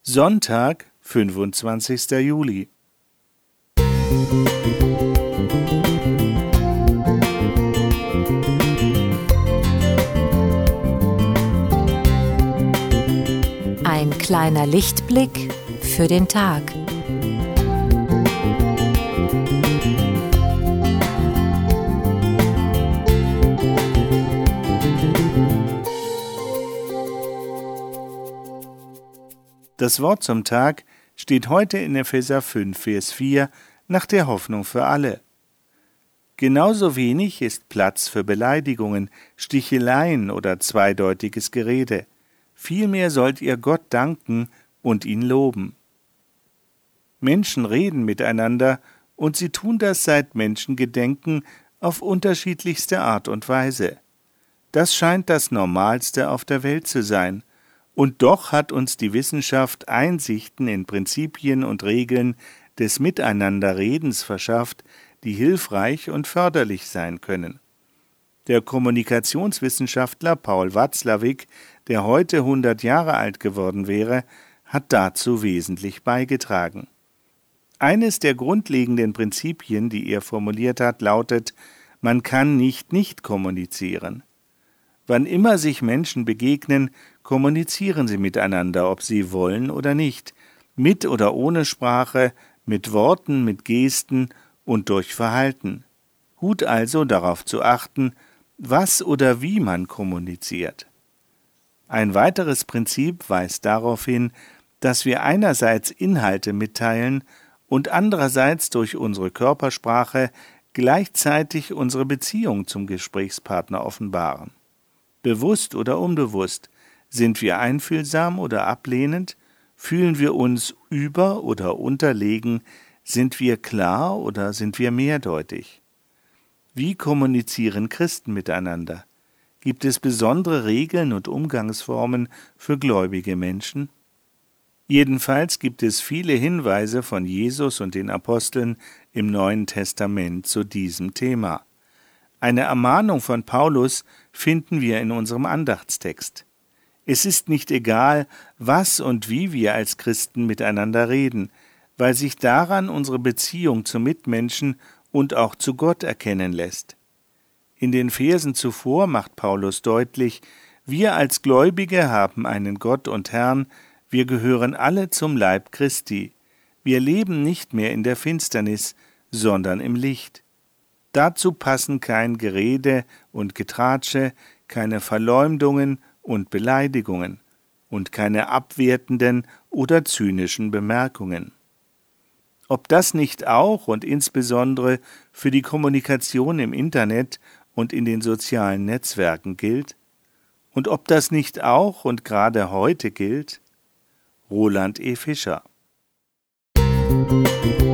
Sonntag, 25. Juli. Ein kleiner Lichtblick für den Tag. Das Wort zum Tag steht heute in Epheser 5, Vers 4 nach der Hoffnung für alle. Genauso wenig ist Platz für Beleidigungen, Sticheleien oder zweideutiges Gerede. Vielmehr sollt ihr Gott danken und ihn loben. Menschen reden miteinander und sie tun das seit Menschengedenken auf unterschiedlichste Art und Weise. Das scheint das Normalste auf der Welt zu sein. Und doch hat uns die Wissenschaft Einsichten in Prinzipien und Regeln des Miteinanderredens verschafft, die hilfreich und förderlich sein können. Der Kommunikationswissenschaftler Paul Watzlawick, der heute 100 Jahre alt geworden wäre, hat dazu wesentlich beigetragen. Eines der grundlegenden Prinzipien, die er formuliert hat, lautet: Man kann nicht kommunizieren. Wann immer sich Menschen begegnen, kommunizieren sie miteinander, ob sie wollen oder nicht, mit oder ohne Sprache, mit Worten, mit Gesten und durch Verhalten. Gut also darauf zu achten, was oder wie man kommuniziert. Ein weiteres Prinzip weist darauf hin, dass wir einerseits Inhalte mitteilen und andererseits durch unsere Körpersprache gleichzeitig unsere Beziehung zum Gesprächspartner offenbaren. Bewusst oder unbewusst, sind wir einfühlsam oder ablehnend, fühlen wir uns über- oder unterlegen, sind wir klar oder sind wir mehrdeutig? Wie kommunizieren Christen miteinander? Gibt es besondere Regeln und Umgangsformen für gläubige Menschen? Jedenfalls gibt es viele Hinweise von Jesus und den Aposteln im Neuen Testament zu diesem Thema. Eine Ermahnung von Paulus finden wir in unserem Andachtstext. Es ist nicht egal, was und wie wir als Christen miteinander reden, weil sich daran unsere Beziehung zu Mitmenschen und auch zu Gott erkennen lässt. In den Versen zuvor macht Paulus deutlich, wir als Gläubige haben einen Gott und Herrn, wir gehören alle zum Leib Christi. Wir leben nicht mehr in der Finsternis, sondern im Licht. Dazu passen kein Gerede und Getratsche, keine Verleumdungen und Beleidigungen und keine abwertenden oder zynischen Bemerkungen. Ob das nicht auch und insbesondere für die Kommunikation im Internet und in den sozialen Netzwerken gilt? Und ob das nicht auch und gerade heute gilt? Roland E. Fischer.